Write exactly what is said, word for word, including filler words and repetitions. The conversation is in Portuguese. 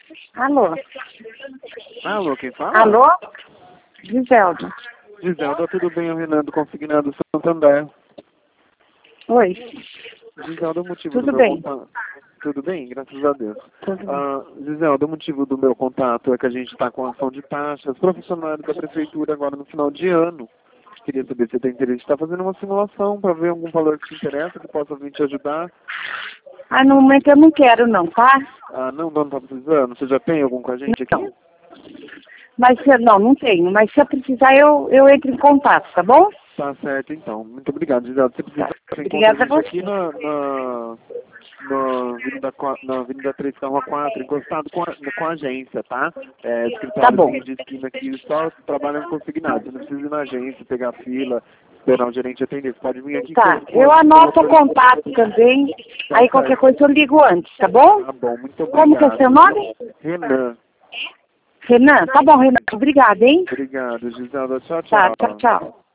Alô? Alô, quem fala? Alô? Giselda. Giselda, tudo bem? É o Renan do Consignado Santander. Oi. Giselda, o motivo Tudo do meu bem. contato... Tudo bem? Graças a Deus. Tudo bem. Ah, Giselda, o motivo do meu contato é que a gente está com ação de taxas profissionais da Prefeitura agora no final de ano. Queria saber se você tem interesse em estar fazendo uma simulação para ver algum valor que te interessa, que possa vir te ajudar. Ah, no momento eu não quero não, tá? Ah, não, não está precisando? Você já tem algum com a gente aqui? Não. Mas se eu, não, não tenho. Mas se eu precisar, eu, eu entro em contato, tá bom? Tá certo, então. Muito obrigado, Giselda. Você precisa Tá. você encontra a Obrigada a gente você. aqui na, na, na, Avenida, qua- na Avenida três, na Rua quatro, encostado com a, com a agência, tá? É, Tá bom. escritório de esquina aqui, só trabalhando consignado. Você não precisa ir na agência, pegar fila, esperar o gerente atender. Você pode vir aqui Tá. com, Eu com, anoto com o contato também. Tá Aí qualquer certo. coisa eu ligo antes, tá bom? Tá bom, muito Como que é seu obrigado. nome? Renan. Renan? Tá bom, Renan. Obrigada, hein? Obrigado, Giselda. Tchau, Tá, tchau. tchau, tchau.